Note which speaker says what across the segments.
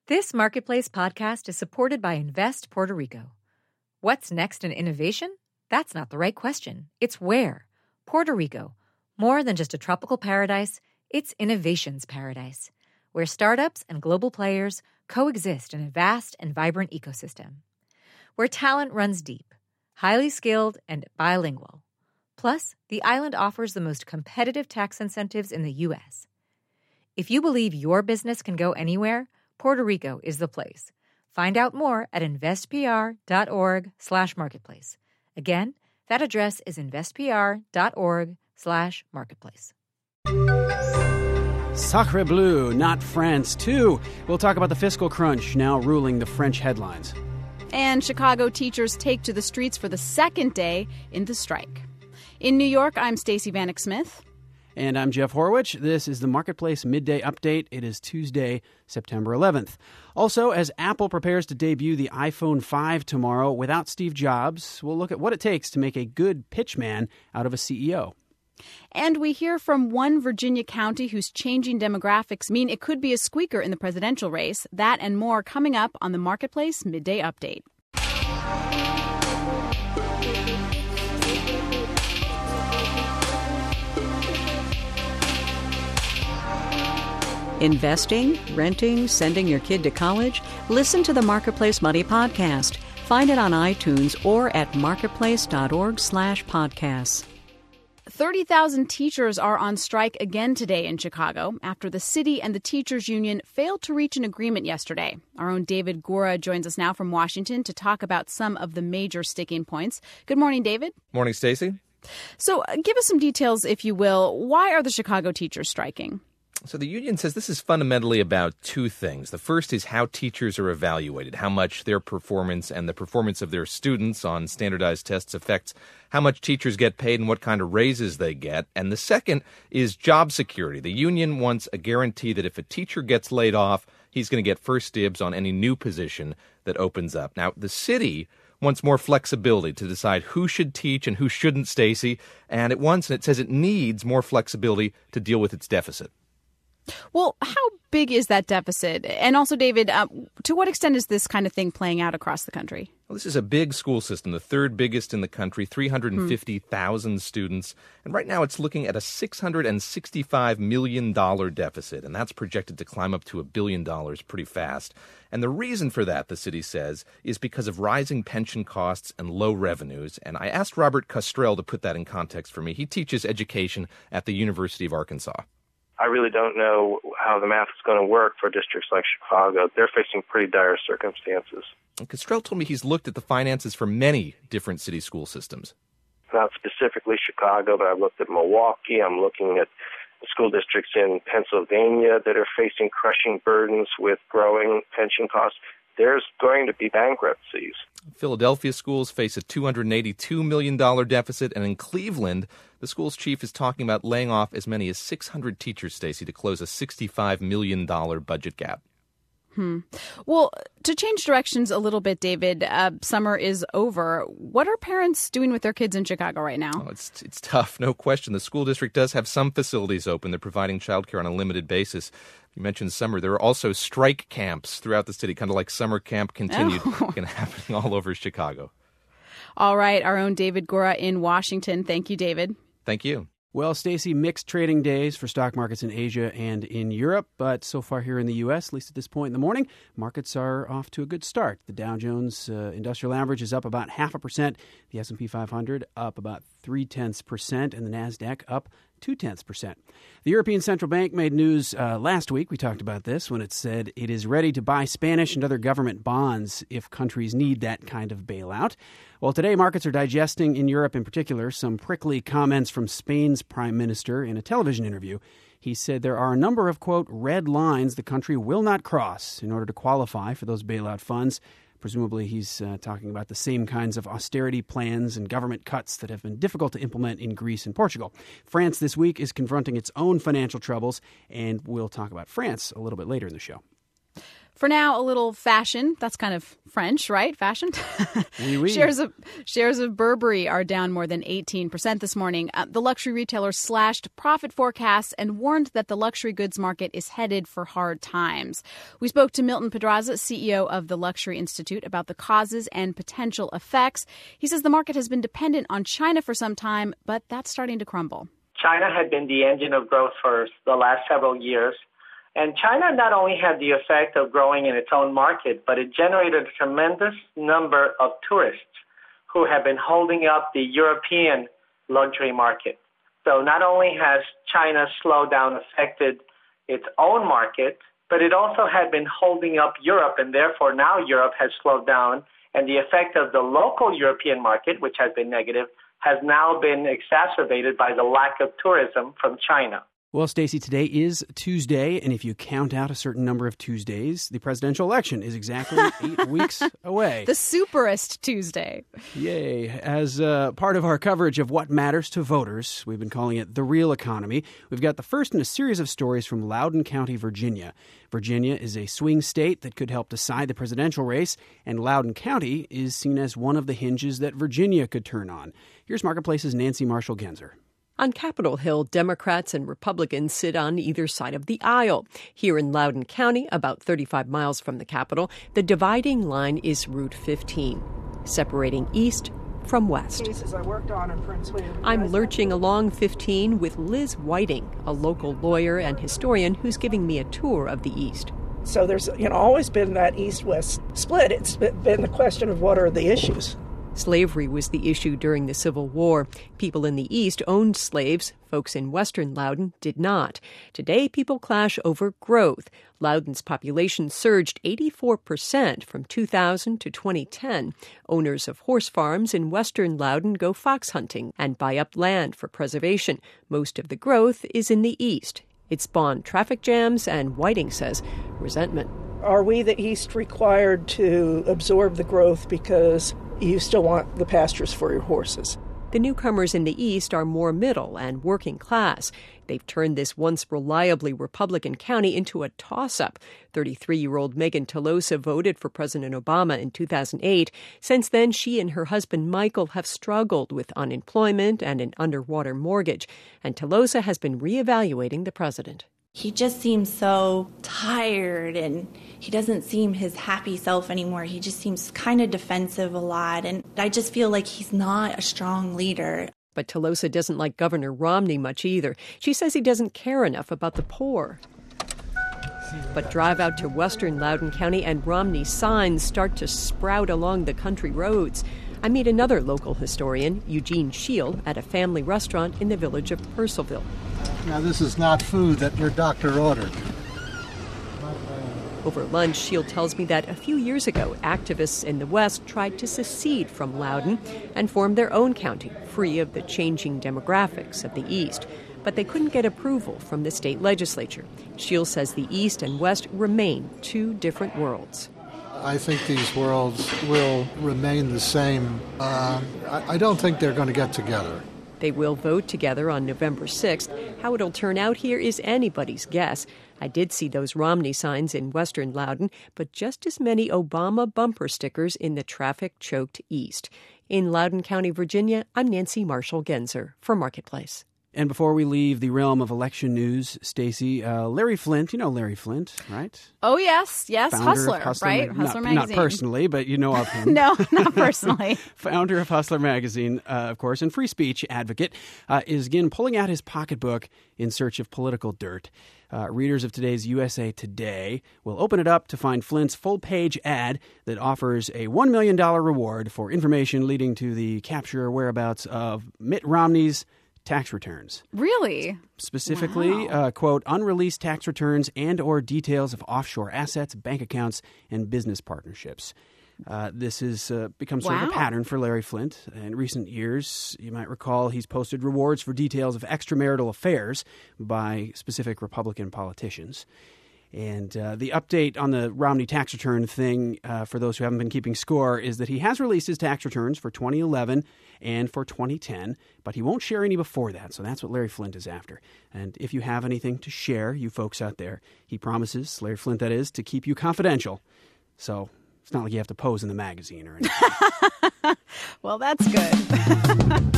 Speaker 1: This Marketplace podcast is supported by Invest Puerto Rico. What's next in innovation? That's not the right question. It's where. Puerto Rico. More than just a tropical paradise, it's innovation's paradise, where startups and global players coexist in a vast and vibrant ecosystem. Where talent runs deep, highly skilled, and bilingual. Plus, the island offers the most competitive tax incentives in the U.S. If you believe your business can go anywhere, Puerto Rico is the place. Find out more at investpr.org/marketplace. Again, that address is investpr.org/marketplace.
Speaker 2: Sacre bleu, not France, too. We'll talk about the fiscal crunch now ruling the French headlines.
Speaker 3: And Chicago teachers take to the streets for the second day in the strike. In New York, I'm Stacey Vanek Smith.
Speaker 2: And I'm Jeff Horwich. This is the Marketplace Midday Update. It is Tuesday, September 11th. Also, as Apple prepares to debut the iPhone 5 tomorrow without Steve Jobs, we'll look at what it takes to make a good pitchman out of a CEO.
Speaker 3: And we hear from one Virginia county whose changing demographics mean it could be a squeaker in the presidential race. That and more coming up on the Marketplace Midday Update.
Speaker 4: Investing, renting, sending your kid to college? Listen to the Marketplace Money Podcast. Find it on iTunes or at marketplace.org/podcasts.
Speaker 3: 30,000 teachers are on strike again today in Chicago after the city and the teachers union failed to reach an agreement yesterday. Our own David Gura joins us now from Washington to talk about some of the major sticking points. Good morning, David.
Speaker 5: Morning, Stacey.
Speaker 3: So give us some details, if you will. Why are the Chicago teachers striking?
Speaker 5: So the union says this is fundamentally about two things. The first is how teachers are evaluated, how much their performance and the performance of their students on standardized tests affects how much teachers get paid and what kind of raises they get. And the second is job security. The union wants a guarantee that if a teacher gets laid off, he's going to get first dibs on any new position that opens up. Now, the city wants more flexibility to decide who should teach and who shouldn't, Stacey. And it says it needs more flexibility to deal with its deficit.
Speaker 3: Well, how big is that deficit? And also, David, to what extent is this kind of thing playing out across the country?
Speaker 5: Well, this is a big school system, the third biggest in the country, 350,000 students. And right now it's looking at a $665 million deficit, and that's projected to climb up to $1 billion pretty fast. And the reason for that, the city says, is because of rising pension costs and low revenues. And I asked Robert Custrell to put that in context for me. He teaches education at the University of Arkansas.
Speaker 6: I really don't know how the math is going to work for districts like Chicago. They're facing pretty dire circumstances.
Speaker 5: And Custrell told me he's looked at the finances for many different city school systems.
Speaker 6: Not specifically Chicago, but I've looked at Milwaukee. I'm looking at school districts in Pennsylvania that are facing crushing burdens with growing pension costs. There's going to be bankruptcies.
Speaker 5: Philadelphia schools face a $282 million deficit, and in Cleveland, the school's chief is talking about laying off as many as 600 teachers, Stacey, to close a $65 million budget gap.
Speaker 3: Well, to change directions a little bit, David, summer is over. What are parents doing with their kids in Chicago right now?
Speaker 5: Oh, it's tough, no question. The school district does have some facilities open. They're providing childcare on a limited basis. You mentioned summer. There are also strike camps throughout the city, kind of like summer camp continued, happening all over Chicago.
Speaker 3: All right, our own David Gura in Washington. Thank you, David.
Speaker 5: Thank you.
Speaker 2: Well, Stacey, mixed trading days for stock markets in Asia and in Europe, but so far here in the U.S., at least at this point in the morning, markets are off to a good start. The Dow Jones Industrial Average is up about 0.5%, the S&P 500 up about 0.3%, and the NASDAQ up 0.2%. The European Central Bank made news last week. We talked about this when it said it is ready to buy Spanish and other government bonds if countries need that kind of bailout. Well, today markets are digesting, in Europe in particular, some prickly comments from Spain's prime minister in a television interview. He said there are a number of, quote, red lines the country will not cross in order to qualify for those bailout funds. Presumably he's talking about the same kinds of austerity plans and government cuts that have been difficult to implement in Greece and Portugal. France this week is confronting its own financial troubles, and we'll talk about France a little bit later in the show.
Speaker 3: For now, a little fashion. That's kind of French, right? Fashion?
Speaker 2: Oui, oui.
Speaker 3: Shares of Burberry are down more than 18% this morning. The luxury retailer slashed profit forecasts and warned that the luxury goods market is headed for hard times. We spoke to Milton Pedraza, CEO of the Luxury Institute, about the causes and potential effects. He says the market has been dependent on China for some time, but that's starting to crumble.
Speaker 7: China had been the engine of growth for the last several years. And China not only had the effect of growing in its own market, but it generated a tremendous number of tourists who have been holding up the European luxury market. So not only has China's slowdown affected its own market, but it also had been holding up Europe, and therefore now Europe has slowed down, and the effect of the local European market, which has been negative, has now been exacerbated by the lack of tourism from China.
Speaker 2: Well, Stacey, today is Tuesday, and if you count out a certain number of Tuesdays, the presidential election is exactly 8 weeks away.
Speaker 3: The superest Tuesday.
Speaker 2: Yay. As part of our coverage of what matters to voters, we've been calling it The Real Economy. We've got the first in a series of stories from Loudoun County, Virginia. Virginia is a swing state that could help decide the presidential race, and Loudoun County is seen as one of the hinges that Virginia could turn on. Here's Marketplace's Nancy Marshall-Genzer.
Speaker 8: On Capitol Hill, Democrats and Republicans sit on either side of the aisle. Here in Loudoun County, about 35 miles from the Capitol, the dividing line is Route 15, separating east from west.
Speaker 9: Cases I worked on in Prince William.
Speaker 8: I'm lurching along 15 with Liz Whiting, a local lawyer and historian who's giving me a tour of the east.
Speaker 9: So there's always been that east-west split. It's been the question of what are the issues.
Speaker 8: Slavery was the issue during the Civil War. People in the East owned slaves. Folks in western Loudoun did not. Today, people clash over growth. Loudoun's population surged 84% from 2000 to 2010. Owners of horse farms in western Loudoun go fox hunting and buy up land for preservation. Most of the growth is in the East. It spawned traffic jams and, Whiting says, resentment.
Speaker 9: Are we, the East, required to absorb the growth because you still want the pastures for your horses?
Speaker 8: The newcomers in the East are more middle and working class. They've turned this once reliably Republican county into a toss-up. 33-year-old Megan Tolosa voted for President Obama in 2008. Since then, she and her husband Michael have struggled with unemployment and an underwater mortgage. And Tolosa has been reevaluating the president.
Speaker 10: He just seems so tired, and he doesn't seem his happy self anymore. He just seems kind of defensive a lot, and I just feel like he's not a strong leader.
Speaker 8: But Tolosa doesn't like Governor Romney much either. She says he doesn't care enough about the poor. But drive out to western Loudoun County and Romney's signs start to sprout along the country roads. I meet another local historian, Eugene Scheel, at a family restaurant in the village of Purcellville.
Speaker 11: Now, this is not food that your doctor ordered.
Speaker 8: Over lunch, Scheel tells me that a few years ago, activists in the West tried to secede from Loudoun and form their own county, free of the changing demographics of the East. But they couldn't get approval from the state legislature. Scheel says the East and West remain two different worlds.
Speaker 11: I think these worlds will remain the same. I don't think they're going to get together.
Speaker 8: They will vote together on November 6th. How it'll turn out here is anybody's guess. I did see those Romney signs in western Loudoun, but just as many Obama bumper stickers in the traffic-choked East. In Loudoun County, Virginia, I'm Nancy Marshall-Genzer for Marketplace.
Speaker 2: And before we leave the realm of election news, Stacey, Larry Flynt, you know Larry Flynt, right?
Speaker 3: Oh, yes.
Speaker 2: Founder
Speaker 3: Hustler, right? Hustler Magazine.
Speaker 2: Not personally, but you know of him.
Speaker 3: No, not personally.
Speaker 2: Founder of Hustler Magazine, of course, and free speech advocate, is again pulling out his pocketbook in search of political dirt. Readers of today's USA Today will open it up to find Flynt's full-page ad that offers a $1 million reward for information leading to the capture or whereabouts of Mitt Romney's tax returns.
Speaker 3: Really?
Speaker 2: Specifically,
Speaker 3: wow.
Speaker 2: Quote, unreleased tax returns and or details of offshore assets, bank accounts, and business partnerships. This has become sort of a pattern for Larry Flynt. In recent years, you might recall he's posted rewards for details of extramarital affairs by specific Republican politicians. And the update on the Romney tax return thing, for those who haven't been keeping score, is that he has released his tax returns for 2011 and for 2010, but he won't share any before that. So that's what Larry Flynt is after. And if you have anything to share, you folks out there, he promises, Larry Flynt that is, to keep you confidential. So it's not like you have to pose in the magazine or anything.
Speaker 3: Well, that's good.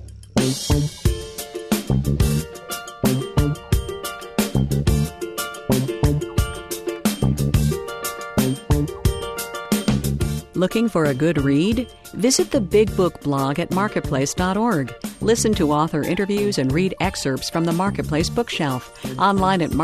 Speaker 4: Looking for a good read? Visit the Big Book blog at marketplace.org. Listen to author interviews and read excerpts from the Marketplace bookshelf. Online at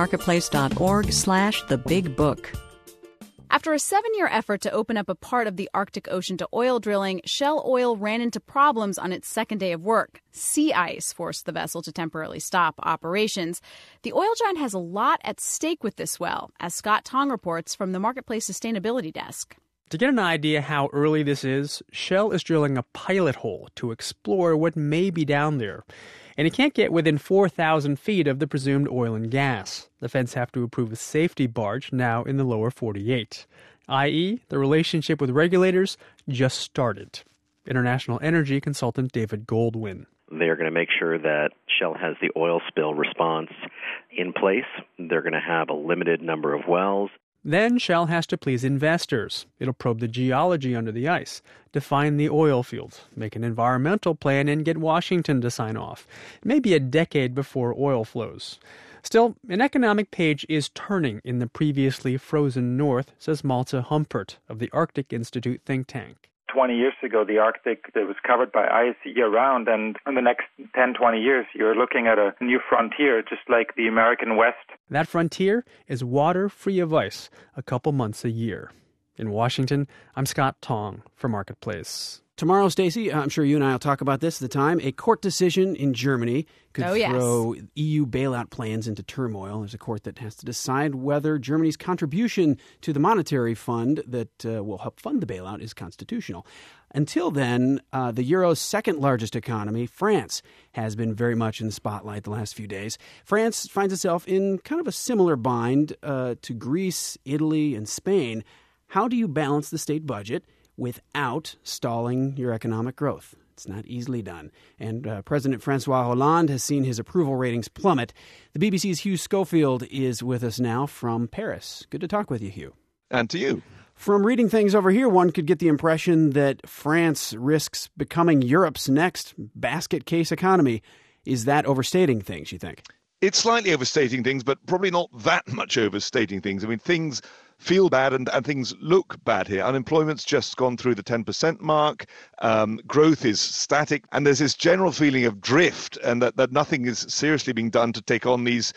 Speaker 4: marketplace.org/thebigbook.
Speaker 3: After a 7-year effort to open up a part of the Arctic Ocean to oil drilling, Shell Oil ran into problems on its second day of work. Sea ice forced the vessel to temporarily stop operations. The oil giant has a lot at stake with this well, as Scott Tong reports from the Marketplace Sustainability Desk.
Speaker 12: To get an idea how early this is, Shell is drilling a pilot hole to explore what may be down there. And it can't get within 4,000 feet of the presumed oil and gas. The feds have to approve a safety barge now in the lower 48, i.e., the relationship with regulators just started. International energy consultant David Goldwyn.
Speaker 13: They're going to make sure that Shell has the oil spill response in place. They're going to have a limited number of wells.
Speaker 12: Then Shell has to please investors. It'll probe the geology under the ice, define the oil field, make an environmental plan, and get Washington to sign off. It may be a decade before oil flows. Still, an economic page is turning in the previously frozen north, says Malte Humpert of the Arctic Institute think tank.
Speaker 14: 20 years ago, the Arctic that was covered by ice year-round, and in the next 10, 20 years, you're looking at a new frontier, just like the American West.
Speaker 12: That frontier is water free of ice a couple months a year. In Washington, I'm Scott Tong for Marketplace.
Speaker 2: Tomorrow, Stacey, I'm sure you and I will talk about this at the time. A court decision in Germany could throw EU bailout plans into turmoil. There's a court that has to decide whether Germany's contribution to the monetary fund that will help fund the bailout is constitutional. Until then, the Euro's second largest economy, France, has been very much in the spotlight the last few days. France finds itself in kind of a similar bind to Greece, Italy, and Spain. How do you balance the state budget without stalling your economic growth? It's not easily done. And President Francois Hollande has seen his approval ratings plummet. The BBC's Hugh Schofield is with us now from Paris. Good to talk with you, Hugh.
Speaker 15: And to you.
Speaker 2: From reading things over here, one could get the impression that France risks becoming Europe's next basket case economy. Is that overstating things, you think?
Speaker 15: It's slightly overstating things, but probably not that much overstating things. I mean, things feel bad and things look bad here. Unemployment's just gone through the 10% mark. Growth is static. And there's this general feeling of drift and that nothing is seriously being done to take on these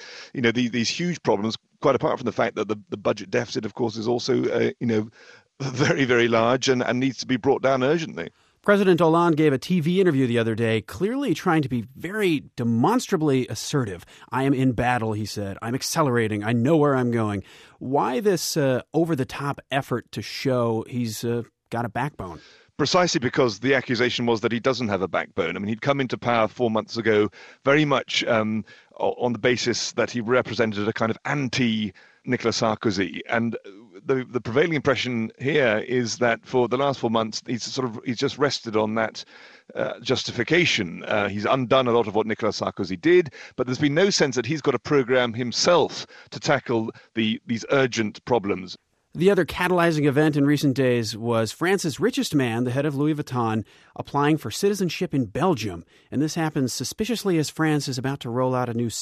Speaker 15: huge problems, quite apart from the fact that the budget deficit, of course, is also, very, very large and needs to be brought down urgently.
Speaker 2: President Hollande gave a TV interview the other day, clearly trying to be very demonstrably assertive. I am in battle, he said. I'm accelerating. I know where I'm going. Why this over-the-top effort to show he's got a backbone?
Speaker 15: Precisely because the accusation was that he doesn't have a backbone. I mean, he'd come into power 4 months ago very much on the basis that he represented a kind of anti-Nicolas Sarkozy. And the prevailing impression here is that for the last 4 months, he's just rested on that justification. He's undone a lot of what Nicolas Sarkozy did, but there's been no sense that he's got a program himself to tackle these urgent problems.
Speaker 2: The other catalyzing event in recent days was France's richest man, the head of Louis Vuitton, applying for citizenship in Belgium. And this happens suspiciously as France is about to roll out a new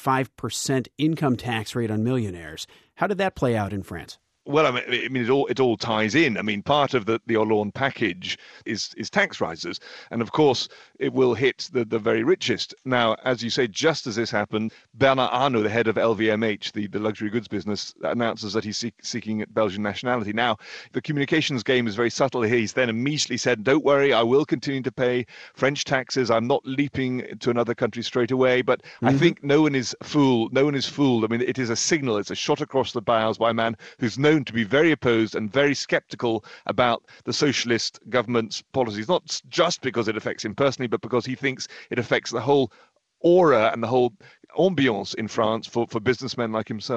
Speaker 2: 75% income tax rate on millionaires. How did that play out in France?
Speaker 15: Well, I mean, it all ties in. I mean, part of the Hollande package is tax rises, and of course, it will hit the very richest. Now, as you say, just as this happened, Bernard Arnault, the head of LVMH, the luxury goods business, announces that he's seeking Belgian nationality. Now, the communications game is very subtle here. He's then immediately said, "Don't worry, I will continue to pay French taxes. I'm not leaping to another country straight away." But I think no one is fooled. I mean, it is a signal. It's a shot across the bows by a man who's known to be very opposed and very skeptical about the socialist government's policies, not just because it affects him personally, but because he thinks it affects the whole aura and the whole ambiance in France for businessmen like himself.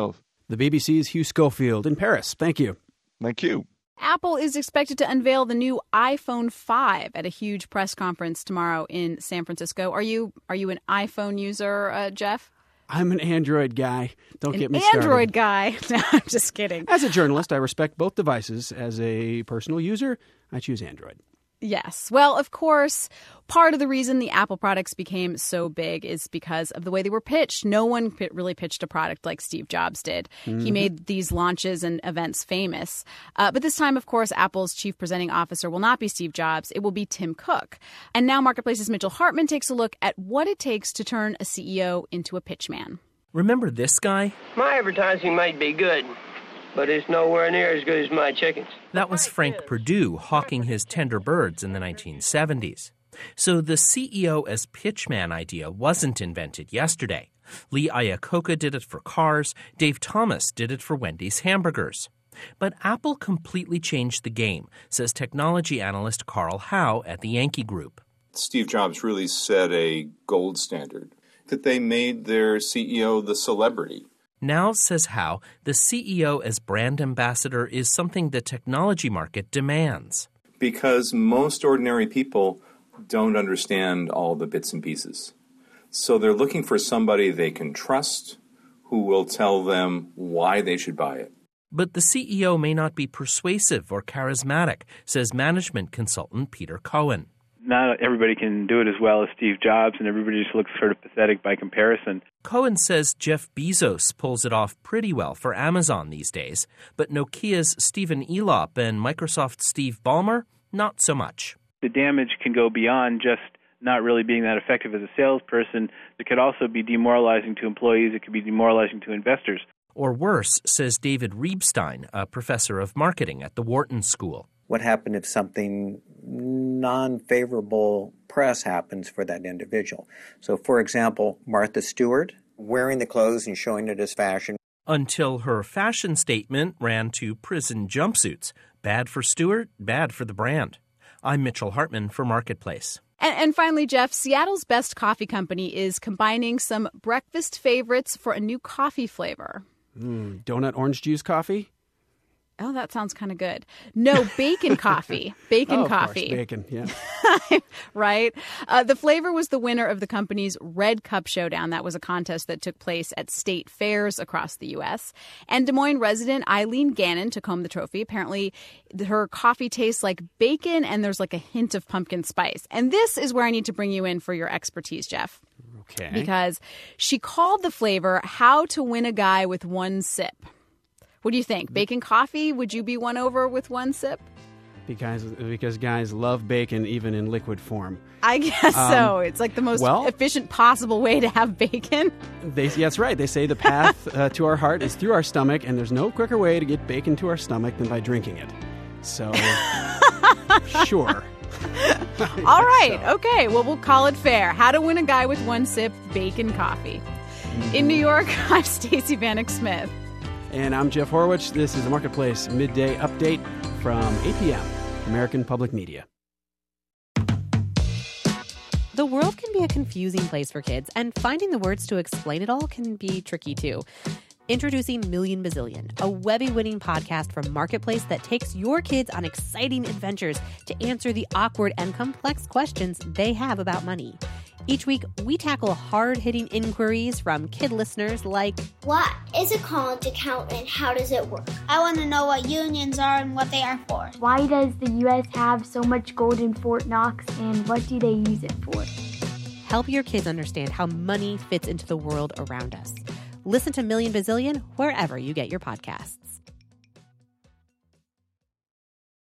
Speaker 2: The BBC's Hugh Schofield in Paris. Thank you.
Speaker 15: Thank you.
Speaker 3: Apple is expected to unveil the new iPhone 5 at a huge press conference tomorrow in San Francisco. Are you an iPhone user, Jeff?
Speaker 2: I'm an Android guy. Don't get me started.
Speaker 3: Android guy. No, I'm just kidding.
Speaker 2: As a journalist, I respect both devices. As a personal user, I choose Android.
Speaker 3: Yes. Well, of course, part of the reason the Apple products became so big is because of the way they were pitched. No one really pitched a product like Steve Jobs did. Mm-hmm. He made these launches and events famous. But this time, of course, Apple's chief presenting officer will not be Steve Jobs. It will be Tim Cook. And now Marketplace's Mitchell Hartman takes a look at what it takes to turn a CEO into a pitchman.
Speaker 16: Remember this guy?
Speaker 17: My advertising might be good, but it's nowhere near as good as my chickens.
Speaker 16: That was Frank Perdue hawking his tender birds in the 1970s. So the CEO as pitchman idea wasn't invented yesterday. Lee Iacocca did it for cars. Dave Thomas did it for Wendy's hamburgers. But Apple completely changed the game, says technology analyst Carl Howe at the Yankee Group.
Speaker 18: Steve Jobs really set a gold standard, that they made their CEO the celebrity.
Speaker 16: Now, says Howe, the CEO as brand ambassador is something the technology market demands.
Speaker 18: Because most ordinary people don't understand all the bits and pieces. So they're looking for somebody they can trust who will tell them why they should buy it.
Speaker 16: But the CEO may not be persuasive or charismatic, says management consultant Peter Cohen.
Speaker 19: Not everybody can do it as well as Steve Jobs, and everybody just looks sort of pathetic by comparison.
Speaker 16: Cohen says Jeff Bezos pulls it off pretty well for Amazon these days, but Nokia's Stephen Elop and Microsoft's Steve Ballmer, not so much.
Speaker 19: The damage can go beyond just not really being that effective as a salesperson. It could also be demoralizing to employees. It could be demoralizing to investors.
Speaker 16: Or worse, says David Reibstein, a professor of marketing at the Wharton School.
Speaker 20: What happened if something non-favorable press happens for that individual? So, for example, Martha Stewart wearing the clothes and showing it as fashion.
Speaker 16: Until her fashion statement ran to prison jumpsuits. Bad for Stewart, bad for the brand. I'm Mitchell Hartman for Marketplace.
Speaker 3: And finally, Jeff, Seattle's Best Coffee Company is combining some breakfast favorites for a new coffee flavor.
Speaker 2: Donut orange juice coffee?
Speaker 3: Oh, that sounds kind of good. No, bacon coffee. Bacon coffee.
Speaker 2: Of course, bacon, yeah.
Speaker 3: Right? The flavor was the winner of the company's Red Cup Showdown. That was a contest that took place at state fairs across the U.S. And Des Moines resident Eileen Gannon took home the trophy. Apparently, her coffee tastes like bacon and there's like a hint of pumpkin spice. And this is where I need to bring you in for your expertise, Jeff.
Speaker 2: Okay.
Speaker 3: Because she called the flavor How to Win a Guy with One Sip. What do you think? Bacon coffee? Would you be won over with one sip?
Speaker 2: Because guys love bacon even in liquid form.
Speaker 3: I guess so. It's like the most efficient possible way to have bacon.
Speaker 2: That's right. They say the path to our heart is through our stomach, and there's no quicker way to get bacon to our stomach than by drinking it. So, sure.
Speaker 3: All right. So. Okay. Well, we'll call it fair. How to Win a Guy with One Sip, bacon coffee. In New York, I'm Stacey Vanek Smith.
Speaker 2: And I'm Jeff Horwich. This is the Marketplace Midday Update from APM, American Public Media.
Speaker 21: The world can be a confusing place for kids, and finding the words to explain it all can be tricky, too. Introducing Million Bazillion, a Webby-winning podcast from Marketplace that takes your kids on exciting adventures to answer the awkward and complex questions they have about money. Each week, we tackle hard-hitting inquiries from kid listeners like,
Speaker 22: what is a college account and how does it work? I want to know what unions are and what they are for.
Speaker 23: Why does the U.S. have so much gold in Fort Knox and what do they use it for?
Speaker 21: Help your kids understand how money fits into the world around us. Listen to Million Bazillion wherever you get your podcasts.